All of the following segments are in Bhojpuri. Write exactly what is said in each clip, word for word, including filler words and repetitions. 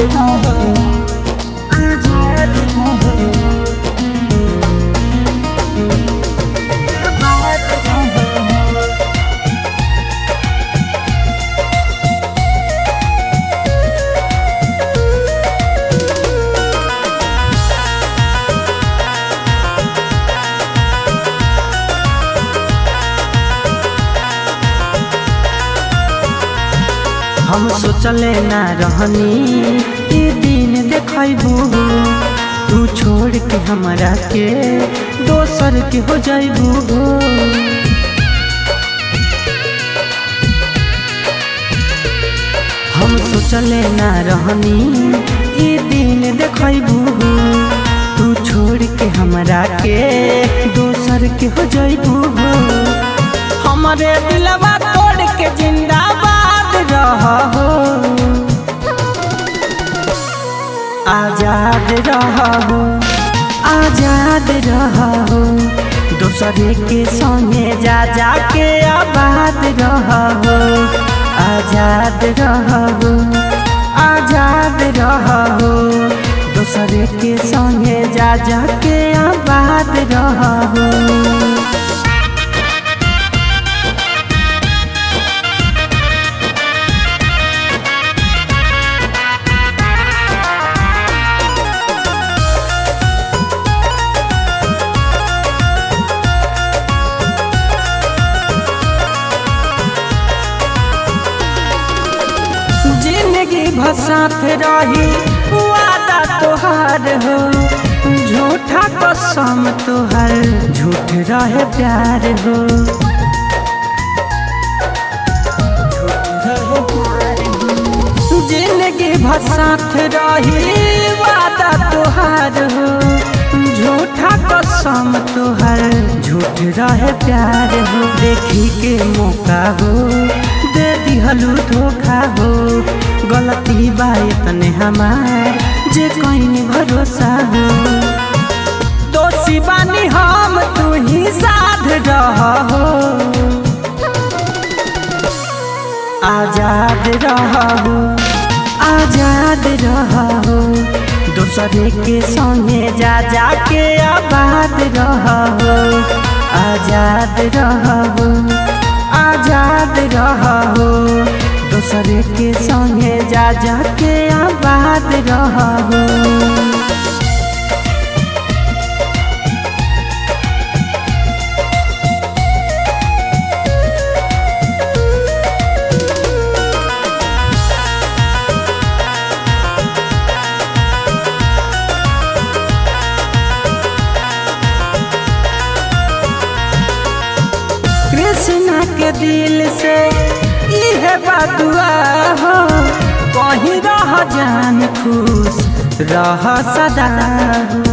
हम सोचले ना रहनी ये दिन देखबू तू छोड़ के हमरा के दोसर के हो जाइबू। हम सोचले ना रहनी ये दिन देखबू तू छोड़ के हमरा के दोसर के हो जाइबू। हमारे दिलवा तोड़ के जिंदाबाद रहो, आजाद रहो, आजाद रहो, दूसरे के संगे जा जा के आबाद रहो। आजाद रहो, आजाद रहो, दूसरे के संगे जा जा के आबाद रहो। जिंदगी भसात रही वादा तोहार हो, झूठा कसम तोहर झूठ रहे प्यार हो। जिंदगी भसात रही वादा तोहार हो, झूठा कसम तोहर झूठ रहे प्यार हो। देखी के मौका हो दे दिहलू धोखा हो, गलती बा इतने हमार जे कहीं भरोसा हो। दोषी बानी हम तू ही साध रहो, आजाद रहो, आजाद रहो, दूसरे के संगे जा जा के आबाद रहो। आजाद रहो, आजाद रहो, दूसरे के संगे जा जा के आबाद रहो। कृष्णा के दिल से इहे बदुआ हो, कहीं रह जान खुश रह सदा हो,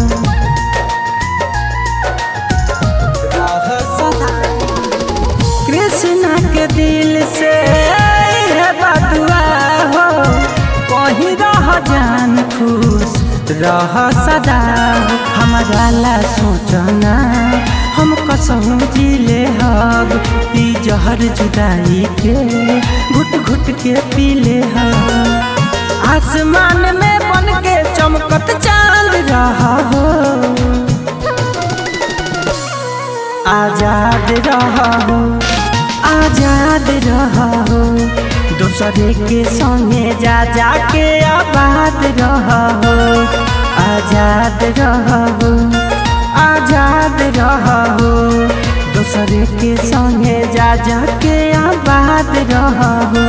रह सदा। कृष्णा के दिल से इहे बदुआ हो, कहीं रह जान खुश रह सदा हो। हमरा ला सोचना हम कसहूँ जिले हब, पी जहर जुदाई के घुट घुट के पीले हब। आसमान में बन के चमकत चांद रहा हो, आजाद रहो, आजाद रहो, दूसरे के संगे जा जा के आबाद रहो। आजाद रहो, आजाद रहो, दूसरे के संगे जा जा के आबाद रहो।